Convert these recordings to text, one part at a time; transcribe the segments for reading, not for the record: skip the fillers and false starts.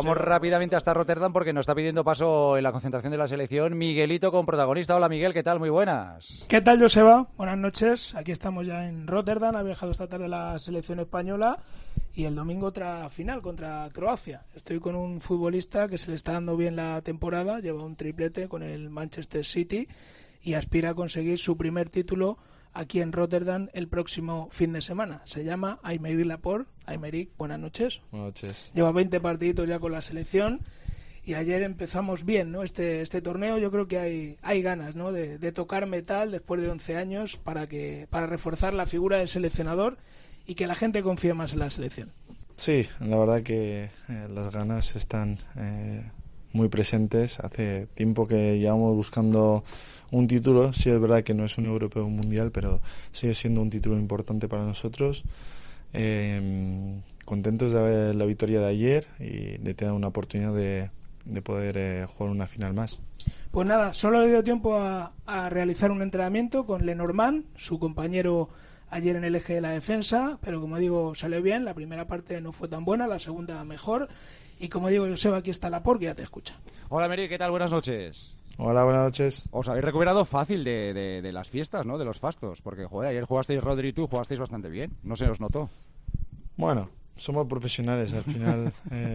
Vamos rápidamente hasta Rotterdam porque nos está pidiendo paso en la concentración de la selección Miguelito con protagonista. Hola Miguel, ¿qué tal? Muy buenas. ¿Qué tal, Joseba? Buenas noches. Aquí estamos ya en Rotterdam. Ha viajado esta tarde la selección española y el domingo otra final contra Croacia. Estoy con un futbolista que se le está dando bien la temporada, lleva un triplete con el Manchester City y aspira a conseguir su primer título aquí en Rotterdam el próximo fin de semana. Se llama Aymeric Laporte. Aymeric, buenas noches. Buenas noches. Lleva 20 partiditos ya con la selección y ayer empezamos bien, ¿no? Este torneo. Yo creo que hay ganas, ¿no? de tocar metal después de 11 años para reforzar la figura del seleccionador y que la gente confíe más en la selección. Sí, la verdad que las ganas están muy presentes. Hace tiempo que llevamos buscando un título. Sí, es verdad que no es un europeo o un mundial, pero sigue siendo un título importante para nosotros. Contentos de ver la victoria de ayer y de tener una oportunidad de poder jugar una final más. Pues nada, solo le dio tiempo a realizar un entrenamiento con Lenormand, su compañero ayer en el eje de la defensa, pero como digo, salió bien. La primera parte no fue tan buena, la segunda mejor. Y como digo, Joseba, aquí está Laporte, que ya te escucha. Hola Meri, ¿qué tal? Buenas noches. Hola, buenas noches. Os habéis recuperado fácil de las fiestas, ¿no? De los fastos, porque joder, ayer jugasteis, Rodri y tú jugasteis bastante bien, no se os notó. Bueno, somos profesionales al final.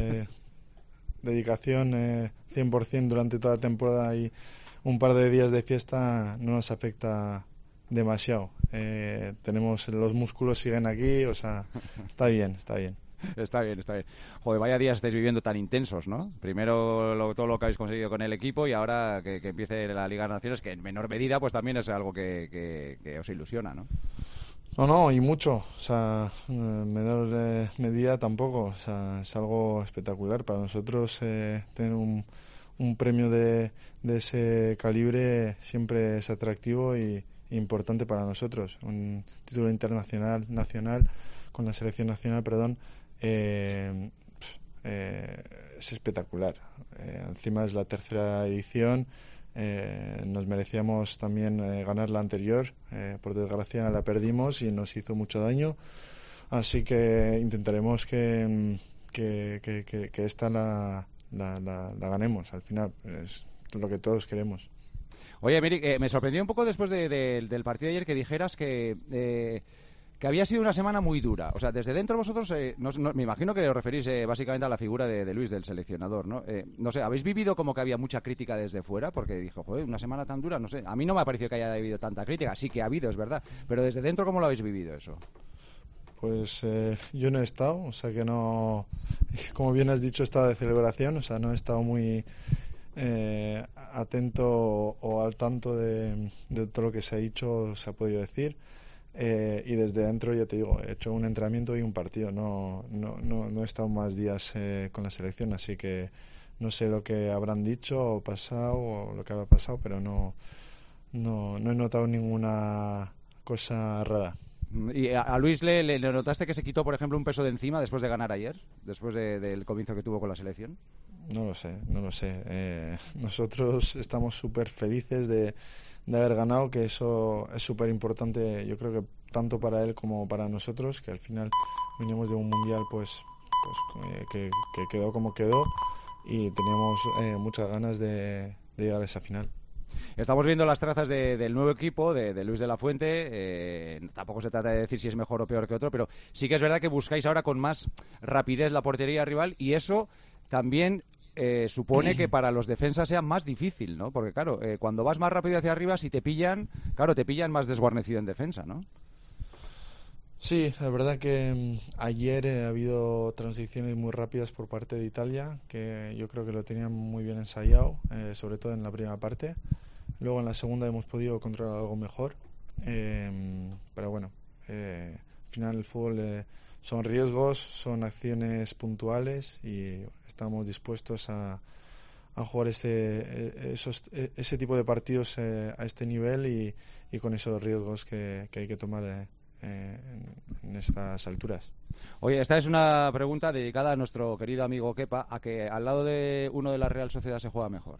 Dedicación 100% durante toda la temporada y un par de días de fiesta no nos afecta demasiado. Tenemos los músculos siguen aquí, o sea, está bien. Está bien. Joder, vaya días estáis viviendo tan intensos, ¿no? Primero todo lo que habéis conseguido con el equipo y ahora que empiece la Liga de Naciones, que en menor medida pues también es algo que os ilusiona, ¿no? No, y mucho. O sea, menor medida tampoco. O sea, es algo espectacular. Para nosotros tener un premio de ese calibre siempre es atractivo y importante para nosotros. Un título internacional, nacional, con la selección nacional, perdón, es espectacular. Encima es la tercera edición. Nos merecíamos también ganar la anterior. Por desgracia la perdimos y nos hizo mucho daño. Así que intentaremos que esta la ganemos. Al final es lo que todos queremos. Oye, Miri, me sorprendió un poco después del partido de ayer que dijeras que había sido una semana muy dura. O sea, desde dentro vosotros, me imagino que os referís básicamente a la figura de Luis, del seleccionador, ¿no? No sé, ¿habéis vivido como que había mucha crítica desde fuera? Porque dijo, joder, una semana tan dura, no sé. A mí no me ha parecido que haya habido tanta crítica. Sí que ha habido, es verdad. Pero desde dentro, ¿cómo lo habéis vivido eso? Pues yo no he estado, o sea que no... Como bien has dicho, he estado de celebración, o sea, no he estado muy atento o al tanto de todo lo que se ha dicho, se ha podido decir. Y desde dentro, ya te digo, he hecho un entrenamiento y un partido. No he estado más días con la selección, así que no sé lo que habrán dicho o pasado o lo que habrá pasado, pero no he notado ninguna cosa rara. ¿Y a Luis le notaste que se quitó, por ejemplo, un peso de encima después de ganar ayer? Después del comienzo que tuvo con la selección. No lo sé. Nosotros estamos súper felices de haber ganado, que eso es súper importante, yo creo que tanto para él como para nosotros, que al final vinimos de un mundial pues que quedó como quedó y teníamos muchas ganas de llegar a esa final. Estamos viendo las trazas del nuevo equipo, de Luis de la Fuente. Tampoco se trata de decir si es mejor o peor que otro, pero sí que es verdad que buscáis ahora con más rapidez la portería rival y eso también supone que para los defensas sea más difícil, ¿no? Porque claro, cuando vas más rápido hacia arriba, si te pillan, te pillan más desguarnecido en defensa, ¿no? Sí, la verdad que ayer ha habido transiciones muy rápidas por parte de Italia, que yo creo que lo tenían muy bien ensayado, sobre todo en la primera parte. Luego en la segunda hemos podido controlar algo mejor, pero bueno, al final el fútbol son riesgos, son acciones puntuales y estamos dispuestos a jugar ese tipo de partidos a este nivel y con esos riesgos que hay que tomar en estas alturas. Oye, esta es una pregunta dedicada a nuestro querido amigo Kepa, a que al lado de uno de la Real Sociedad se juega mejor.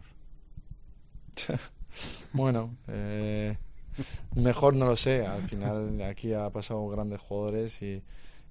Bueno, mejor no lo sé. Al final aquí ha pasado grandes jugadores y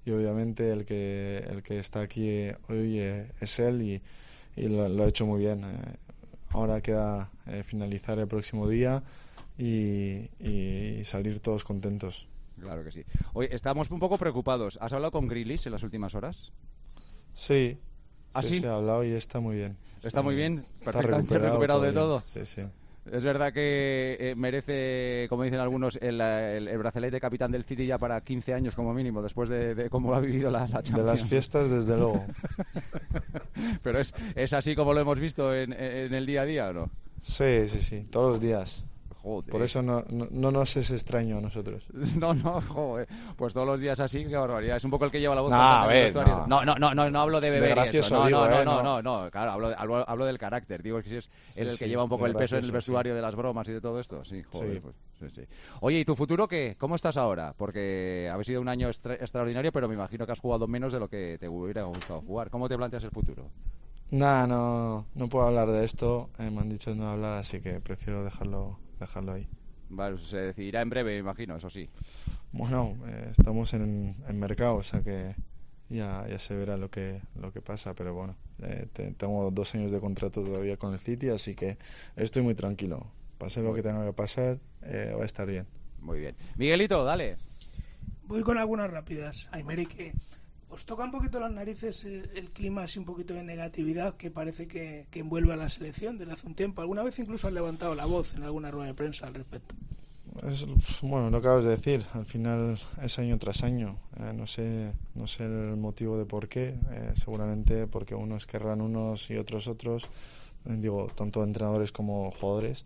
obviamente el que está aquí hoy es él y lo ha hecho muy bien. Ahora queda finalizar el próximo día y salir todos contentos. Claro que sí. Oye, estamos un poco preocupados. ¿Has hablado con Grealish en las últimas horas? Sí. ¿Ah, sí? Se ha hablado y está muy bien. Está muy bien, Está perfectamente recuperado de bien. todo. Sí, sí. Es verdad que merece, como dicen algunos, el brazalete de capitán del City ya para 15 años como mínimo, después de cómo ha vivido la Champions. De las fiestas, desde luego. Pero es así como lo hemos visto en el día a día, ¿o no? Sí, todos los días. Joder. Por eso no nos es extraño a nosotros. No, joder. Pues todos los días así, qué barbaridad. Es un poco el que lleva la voz. A ver, no hablo de beber y eso. No, claro, hablo del carácter. Digo que si es el que lleva un poco el peso en el vestuario de las bromas y de todo esto. Sí, joder, sí. Pues, sí. Oye, ¿y tu futuro qué? ¿Cómo estás ahora? Porque ha sido un año extraordinario, pero me imagino que has jugado menos de lo que te hubiera gustado jugar. ¿Cómo te planteas el futuro? No puedo hablar de esto. Me han dicho no hablar, así que prefiero dejarlo ahí. Vale, se decidirá en breve, me imagino, eso sí. Bueno, estamos en mercado, o sea que ya se verá lo que pasa, pero bueno, tengo 2 años de contrato todavía con el City, así que estoy muy tranquilo. Pase lo que tenga que pasar, va a estar bien. Muy bien. Miguelito, dale. Voy con algunas rápidas. Aymeric, ¿os toca un poquito las narices el clima así un poquito de negatividad que parece que envuelve a la selección desde hace un tiempo? ¿Alguna vez incluso has levantado la voz en alguna rueda de prensa al respecto? Bueno, lo acabas de decir, al final es año tras año. No sé el motivo de por qué, seguramente porque unos querrán unos y otros, digo, tanto entrenadores como jugadores.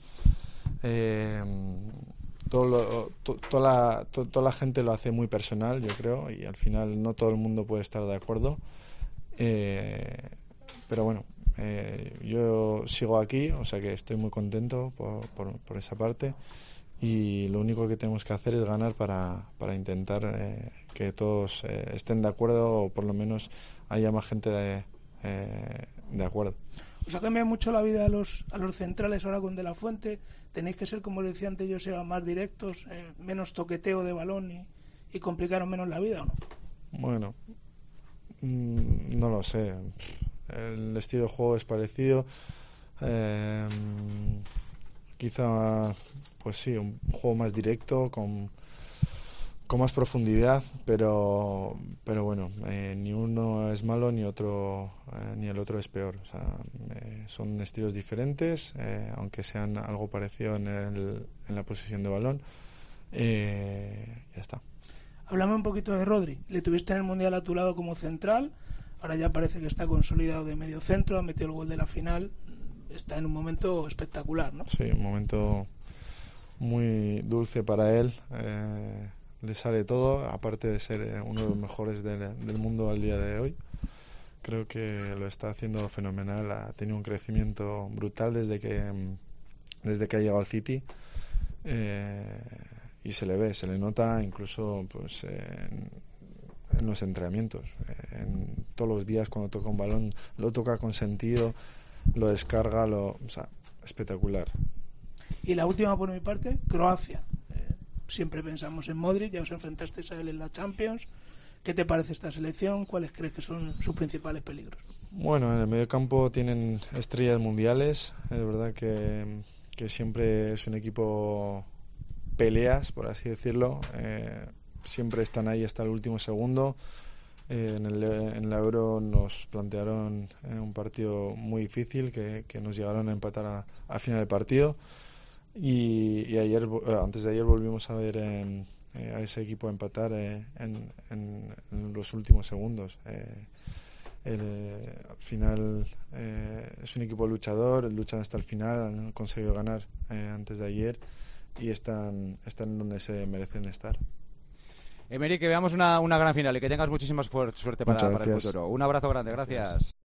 Toda la gente lo hace muy personal, yo creo, y al final no todo el mundo puede estar de acuerdo. Pero bueno, yo sigo aquí, o sea que estoy muy contento por esa parte, y lo único que tenemos que hacer es ganar para intentar que todos estén de acuerdo, o por lo menos haya más gente de acuerdo. ¿Os ha cambiado mucho la vida a los centrales ahora con De La Fuente? ¿Tenéis que ser, como le decía antes Joseba, más directos, menos toqueteo de balón y complicaros menos la vida, o no? Bueno, no lo sé. El estilo de juego es parecido. Quizá, pues sí, un juego más directo, con más profundidad, pero bueno, ni uno es malo ni el otro es peor. O sea, son estilos diferentes, aunque sean algo parecido en la posesión de balón. Ya está. Háblame un poquito de Rodri. Le tuviste en el Mundial a tu lado como central, ahora ya parece que está consolidado de medio centro, ha metido el gol de la final, está en un momento espectacular, ¿no? Sí, un momento muy dulce para él. Le sale todo, aparte de ser uno de los mejores del mundo al día de hoy. Creo que lo está haciendo fenomenal, ha tenido un crecimiento brutal desde que ha llegado al City, y se le nota incluso pues en los entrenamientos, en todos los días cuando toca un balón, lo toca con sentido, lo descarga, o sea, espectacular. Y la última por mi parte, Croacia. Siempre pensamos en Modric, ya os enfrentasteis a él en la Champions. ¿Qué te parece esta selección? ¿Cuáles crees que son sus principales peligros? Bueno, en el mediocampo tienen estrellas mundiales. Es verdad que siempre es un equipo peleas, por así decirlo. Siempre están ahí hasta el último segundo. En la Euro nos plantearon un partido muy difícil que nos llegaron a empatar a final del partido. Y antes de ayer volvimos a ver a ese equipo empatar en los últimos segundos. Al final es un equipo luchador, luchan hasta el final, han conseguido ganar antes de ayer y están donde se merecen estar. Aymeric, que veamos una gran final y que tengas muchísima suerte para el futuro. Un abrazo grande, gracias.